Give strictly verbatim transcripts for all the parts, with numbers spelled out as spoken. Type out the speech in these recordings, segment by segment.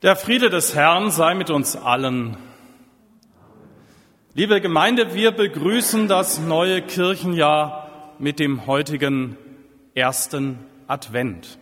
Der Friede des Herrn sei mit uns allen. Liebe Gemeinde, wir begrüßen das neue Kirchenjahr mit dem heutigen ersten Advent.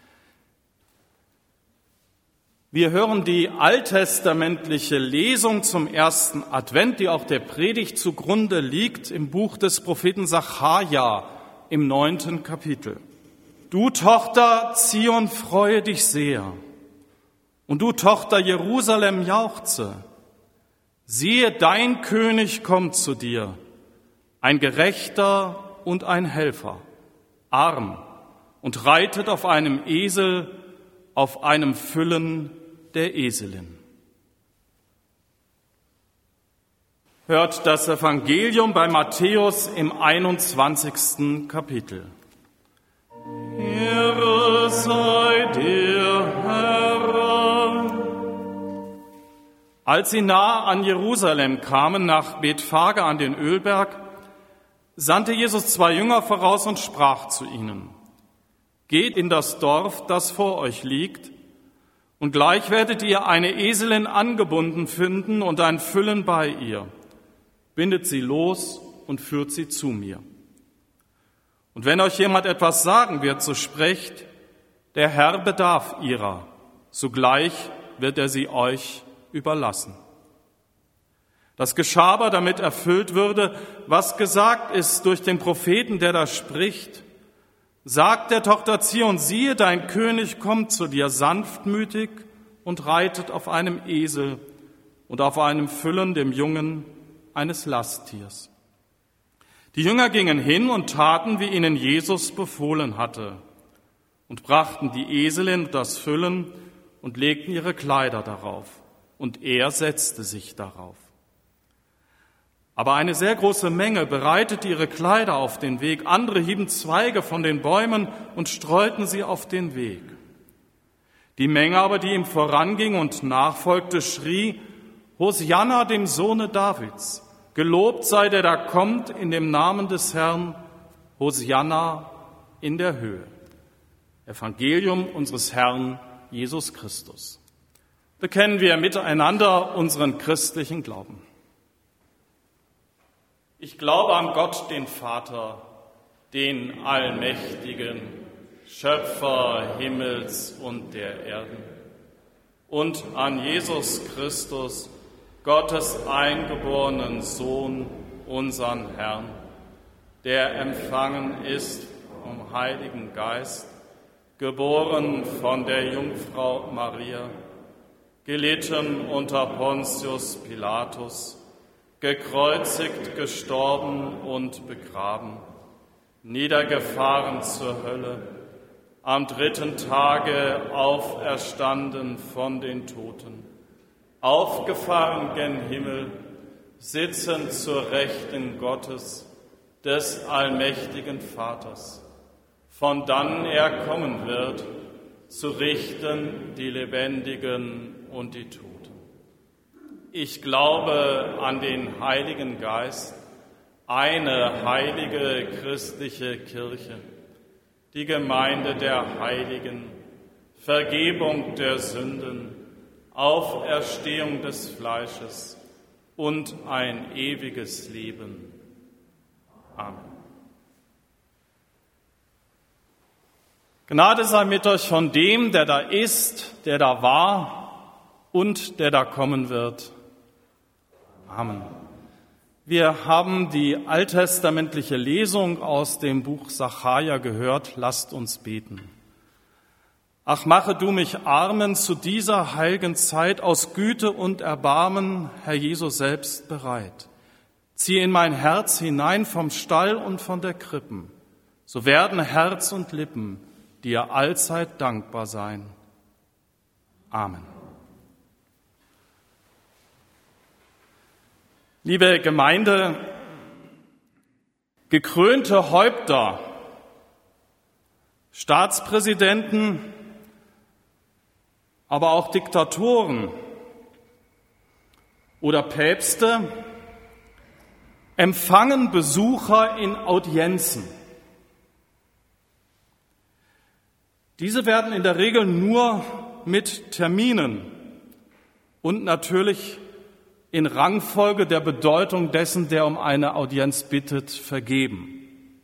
Wir hören die alttestamentliche Lesung zum ersten Advent, die auch der Predigt zugrunde liegt, im Buch des Propheten Sacharja im neunten Kapitel. Du Tochter Zion, freue dich sehr. Und du Tochter Jerusalem, jauchze. Siehe, dein König kommt zu dir, ein Gerechter und ein Helfer, arm und reitet auf einem Esel, auf einem Füllen der Eselin. Hört das Evangelium bei Matthäus im einundzwanzigsten Kapitel. Ehre sei dir, Herr. Als sie nahe an Jerusalem kamen, nach Bethphage an den Ölberg, sandte Jesus zwei Jünger voraus und sprach zu ihnen: Geht in das Dorf, das vor euch liegt, und gleich werdet ihr eine Eselin angebunden finden und ein Füllen bei ihr. Bindet sie los und führt sie zu mir. Und wenn euch jemand etwas sagen wird, so sprecht: Der Herr bedarf ihrer, sogleich wird er sie euch überlassen. Das geschah aber, damit erfüllt würde, was gesagt ist durch den Propheten, der da spricht: Sagt der Tochter Zion, siehe, dein König kommt zu dir, sanftmütig und reitet auf einem Esel und auf einem Füllen, dem Jungen eines Lasttiers. Die Jünger gingen hin und taten, wie ihnen Jesus befohlen hatte, und brachten die Eselin und das Füllen und legten ihre Kleider darauf. Und er setzte sich darauf. Aber eine sehr große Menge bereitete ihre Kleider auf den Weg. Andere hieben Zweige von den Bäumen und streuten sie auf den Weg. Die Menge aber, die ihm voranging und nachfolgte, schrie: Hosianna dem Sohne Davids, gelobt sei der, der kommt in dem Namen des Herrn, Hosianna in der Höhe. Evangelium unseres Herrn Jesus Christus. Bekennen wir miteinander unseren christlichen Glauben. Ich glaube an Gott, den Vater, den Allmächtigen, Schöpfer Himmels und der Erden, und an Jesus Christus, Gottes eingeborenen Sohn, unseren Herrn, der empfangen ist vom Heiligen Geist, geboren von der Jungfrau Maria, gelitten unter Pontius Pilatus, gekreuzigt, gestorben und begraben, niedergefahren zur Hölle, am dritten Tage auferstanden von den Toten, aufgefahren gen Himmel, sitzend zur Rechten Gottes, des allmächtigen Vaters, von dann er kommen wird, zu richten die Lebendigen und die Toten. Ich glaube an den Heiligen Geist, eine heilige christliche Kirche, die Gemeinde der Heiligen, Vergebung der Sünden, Auferstehung des Fleisches und ein ewiges Leben. Amen. Gnade sei mit euch von dem, der da ist, der da war und der da kommen wird. Amen. Wir haben die alttestamentliche Lesung aus dem Buch Sacharja gehört. Lasst uns beten. Ach, mache du mich Armen zu dieser heiligen Zeit aus Güte und Erbarmen, Herr Jesus, selbst bereit. Zieh in mein Herz hinein vom Stall und von der Krippen. So werden Herz und Lippen dir allzeit dankbar sein. Amen. Liebe Gemeinde, gekrönte Häupter, Staatspräsidenten, aber auch Diktatoren oder Päpste empfangen Besucher in Audienzen. Diese werden in der Regel nur mit Terminen und natürlich in Rangfolge der Bedeutung dessen, der um eine Audienz bittet, vergeben.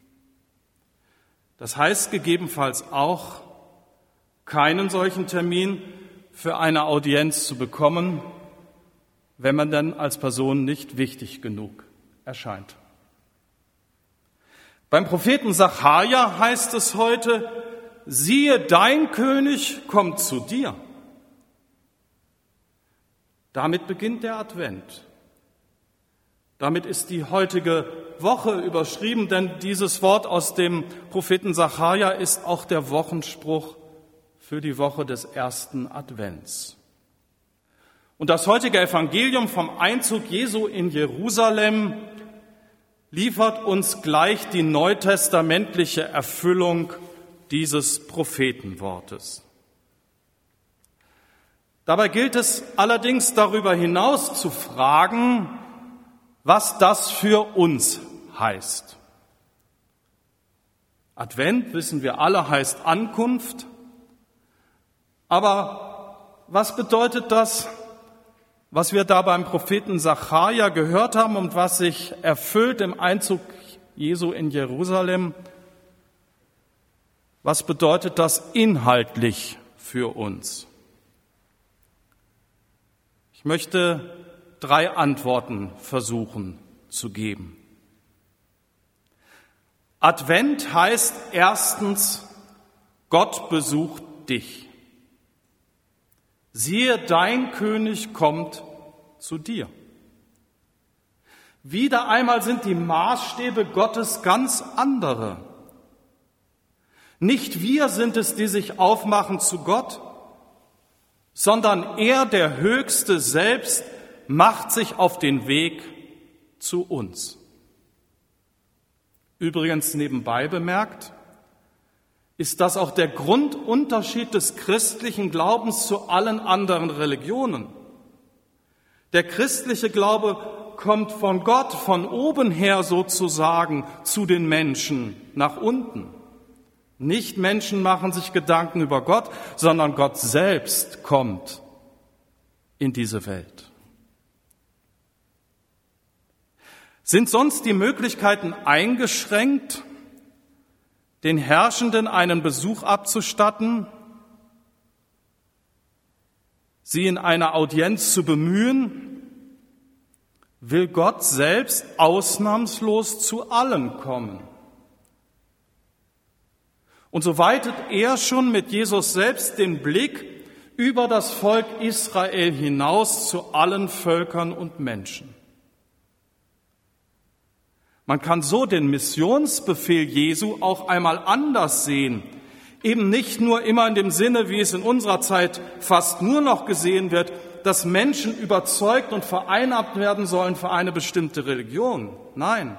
Das heißt gegebenenfalls auch, keinen solchen Termin für eine Audienz zu bekommen, wenn man dann als Person nicht wichtig genug erscheint. Beim Propheten Sacharja heißt es heute, siehe, dein König kommt zu dir. Damit beginnt der Advent. Damit ist die heutige Woche überschrieben, denn dieses Wort aus dem Propheten Sacharja ist auch der Wochenspruch für die Woche des ersten Advents. Und das heutige Evangelium vom Einzug Jesu in Jerusalem liefert uns gleich die neutestamentliche Erfüllung dieses Prophetenwortes. Dabei gilt es allerdings darüber hinaus zu fragen, was das für uns heißt. Advent, wissen wir alle, heißt Ankunft. Aber was bedeutet das, was wir da beim Propheten Sacharja gehört haben und was sich erfüllt im Einzug Jesu in Jerusalem? Was bedeutet das inhaltlich für uns? Ich möchte drei Antworten versuchen zu geben. Advent heißt erstens, Gott besucht dich. Siehe, dein König kommt zu dir. Wieder einmal sind die Maßstäbe Gottes ganz andere. Nicht wir sind es, die sich aufmachen zu Gott, sondern er, der Höchste selbst, macht sich auf den Weg zu uns. Übrigens nebenbei bemerkt, ist das auch der Grundunterschied des christlichen Glaubens zu allen anderen Religionen. Der christliche Glaube kommt von Gott, von oben her sozusagen, zu den Menschen nach unten. Nicht Menschen machen sich Gedanken über Gott, sondern Gott selbst kommt in diese Welt. Sind sonst die Möglichkeiten eingeschränkt, den Herrschenden einen Besuch abzustatten, sie in einer Audienz zu bemühen? Will Gott selbst ausnahmslos zu allen kommen? Und so weitet er schon mit Jesus selbst den Blick über das Volk Israel hinaus zu allen Völkern und Menschen. Man kann so den Missionsbefehl Jesu auch einmal anders sehen. Eben nicht nur immer in dem Sinne, wie es in unserer Zeit fast nur noch gesehen wird, dass Menschen überzeugt und vereinnahmt werden sollen für eine bestimmte Religion. Nein.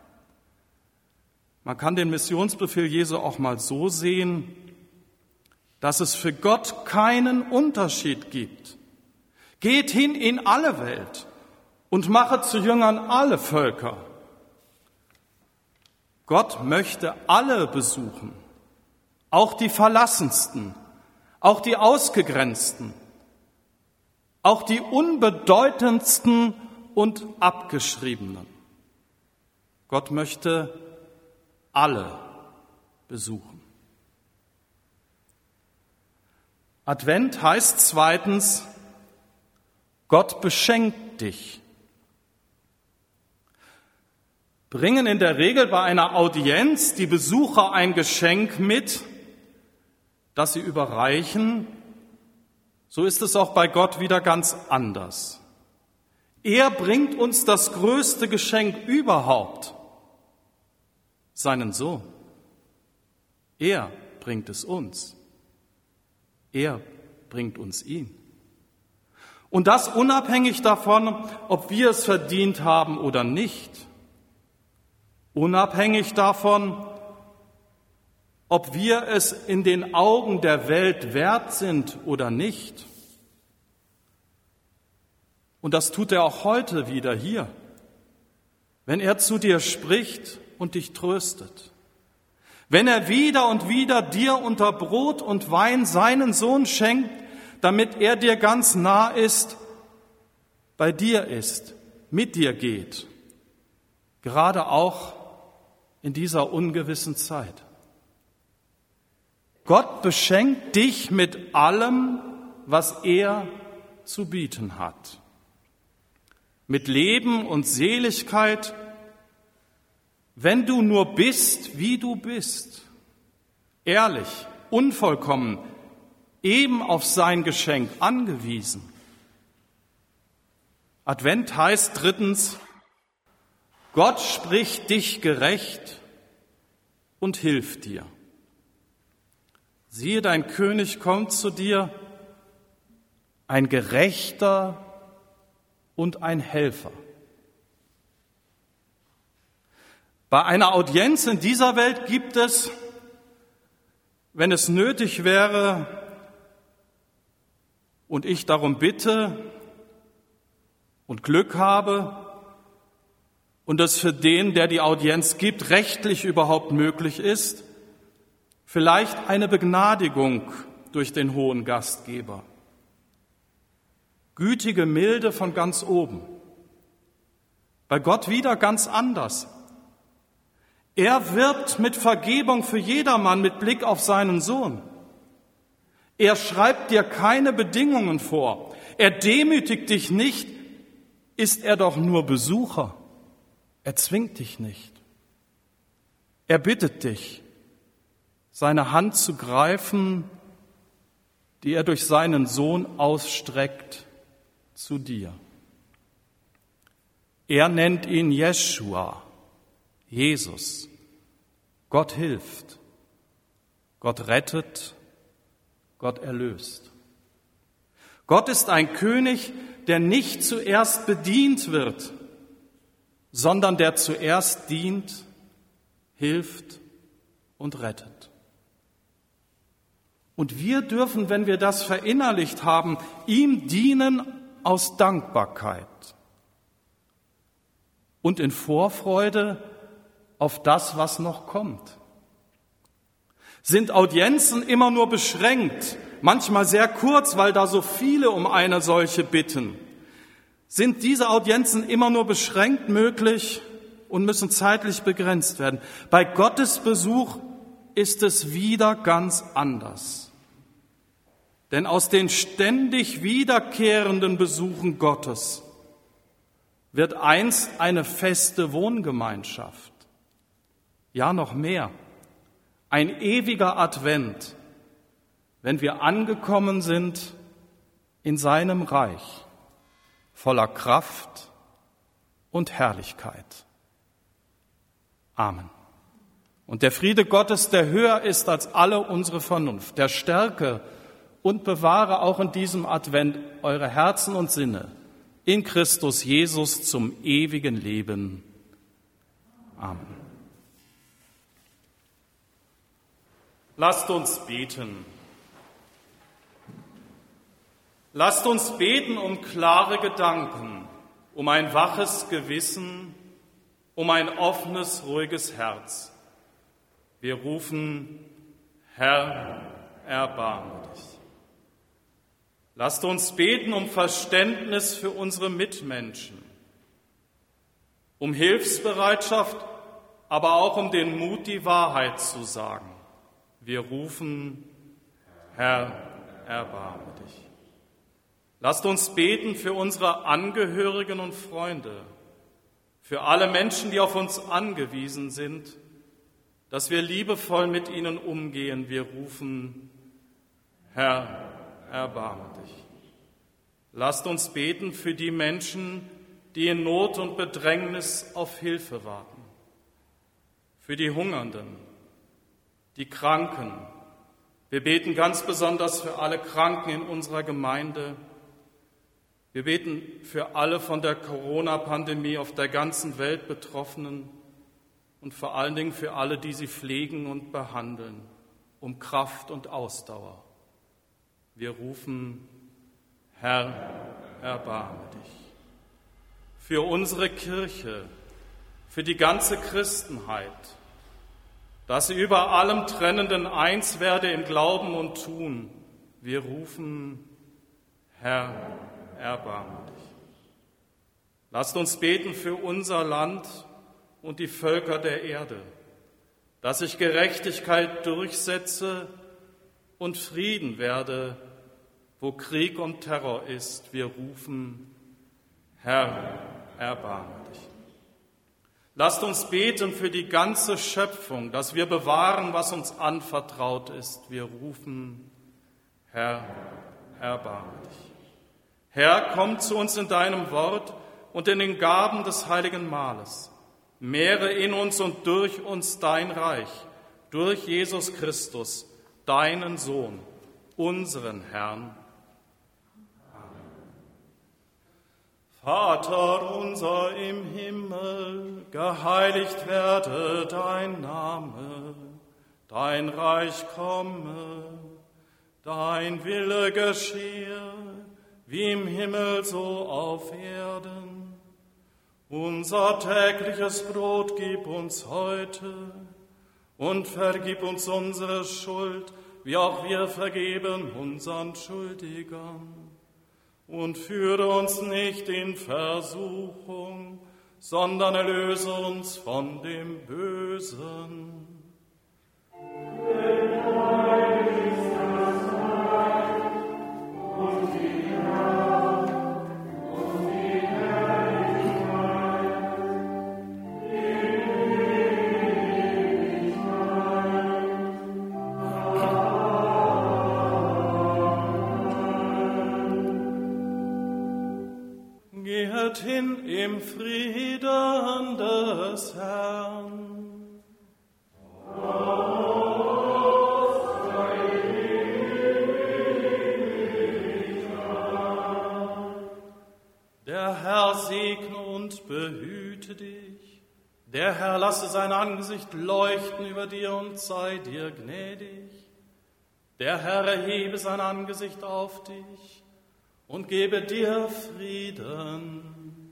Man kann den Missionsbefehl Jesu auch mal so sehen, dass es für Gott keinen Unterschied gibt. Geht hin in alle Welt und machet zu Jüngern alle Völker. Gott möchte alle besuchen, auch die Verlassensten, auch die Ausgegrenzten, auch die unbedeutendsten und Abgeschriebenen. Gott möchte alle besuchen. Advent heißt zweitens, Gott beschenkt dich. Bringen in der Regel bei einer Audienz die Besucher ein Geschenk mit, das sie überreichen. So ist es auch bei Gott wieder ganz anders. Er bringt uns das größte Geschenk überhaupt, seinen Sohn. Er bringt es uns. Er bringt uns ihn. Und das unabhängig davon, ob wir es verdient haben oder nicht. Unabhängig davon, ob wir es in den Augen der Welt wert sind oder nicht. Und das tut er auch heute wieder hier, wenn er zu dir spricht und dich tröstet. Wenn er wieder und wieder dir unter Brot und Wein seinen Sohn schenkt, damit er dir ganz nah ist bei dir ist, mit dir geht, gerade auch in dieser ungewissen Zeit. Gott beschenkt dich mit allem, was er zu bieten hat. Mit Leben und Seligkeit, wenn du nur bist, wie du bist, ehrlich, unvollkommen, eben auf sein Geschenk angewiesen. Advent heißt drittens, Gott spricht dich gerecht und hilft dir. Siehe, dein König kommt zu dir, ein Gerechter und ein Helfer. Bei einer Audienz in dieser Welt gibt es, wenn es nötig wäre und ich darum bitte und Glück habe und es für den, der die Audienz gibt, rechtlich überhaupt möglich ist, vielleicht eine Begnadigung durch den hohen Gastgeber. Gütige Milde von ganz oben. Bei Gott wieder ganz anders. Er wirbt mit Vergebung für jedermann mit Blick auf seinen Sohn. Er schreibt dir keine Bedingungen vor. Er demütigt dich nicht, ist er doch nur Besucher. Er zwingt dich nicht. Er bittet dich, seine Hand zu greifen, die er durch seinen Sohn ausstreckt zu dir. Er nennt ihn Jeschua, Jesus. Gott hilft, Gott rettet, Gott erlöst. Gott ist ein König, der nicht zuerst bedient wird, sondern der zuerst dient, hilft und rettet. Und wir dürfen, wenn wir das verinnerlicht haben, ihm dienen aus Dankbarkeit und in Vorfreude auf das, was noch kommt. Sind Audienzen immer nur beschränkt, manchmal sehr kurz, weil da so viele um eine solche bitten? Sind diese Audienzen immer nur beschränkt möglich und müssen zeitlich begrenzt werden? Bei Gottes Besuch ist es wieder ganz anders. Denn aus den ständig wiederkehrenden Besuchen Gottes wird einst eine feste Wohngemeinschaft. Ja, noch mehr. Ein ewiger Advent, wenn wir angekommen sind in seinem Reich, voller Kraft und Herrlichkeit. Amen. Und der Friede Gottes, der höher ist als alle unsere Vernunft, der stärke und bewahre auch in diesem Advent eure Herzen und Sinne in Christus Jesus zum ewigen Leben. Amen. Lasst uns beten. Lasst uns beten um klare Gedanken, um ein waches Gewissen, um ein offenes, ruhiges Herz. Wir rufen, Herr, erbarme dich. Lasst uns beten um Verständnis für unsere Mitmenschen, um Hilfsbereitschaft, aber auch um den Mut, die Wahrheit zu sagen. Wir rufen, Herr, erbarme dich. Lasst uns beten für unsere Angehörigen und Freunde, für alle Menschen, die auf uns angewiesen sind, dass wir liebevoll mit ihnen umgehen. Wir rufen, Herr, erbarme dich. Lasst uns beten für die Menschen, die in Not und Bedrängnis auf Hilfe warten, für die Hungernden, die Kranken. Wir beten ganz besonders für alle Kranken in unserer Gemeinde. Wir beten für alle von der Corona-Pandemie auf der ganzen Welt Betroffenen und vor allen Dingen für alle, die sie pflegen und behandeln, um Kraft und Ausdauer. Wir rufen, Herr, erbarme dich. Für unsere Kirche, für die ganze Christenheit, dass sie über allem Trennenden eins werde im Glauben und Tun. Wir rufen, Herr, erbarme dich. Lasst uns beten für unser Land und die Völker der Erde, dass sich Gerechtigkeit durchsetze und Frieden werde, wo Krieg und Terror ist. Wir rufen, Herr, erbarme dich. Lasst uns beten für die ganze Schöpfung, dass wir bewahren, was uns anvertraut ist. Wir rufen, Herr, erbarme dich. Herr, komm zu uns in deinem Wort und in den Gaben des heiligen Mahles. Mehre in uns und durch uns dein Reich, durch Jesus Christus, deinen Sohn, unseren Herrn. Vater unser im Himmel, geheiligt werde dein Name, dein Reich komme, dein Wille geschehe, wie im Himmel so auf Erden. Unser tägliches Brot gib uns heute und vergib uns unsere Schuld, wie auch wir vergeben unseren Schuldigern. Und führe uns nicht in Versuchung, sondern erlöse uns von dem Bösen. Denn dein ist das Reich und die Macht und die Herrlichkeit in Geht hin im Frieden des Herrn. Der Herr segne und behüte dich. Der Herr lasse sein Angesicht leuchten über dir und sei dir gnädig. Der Herr erhebe sein Angesicht auf dich und gebe dir Frieden.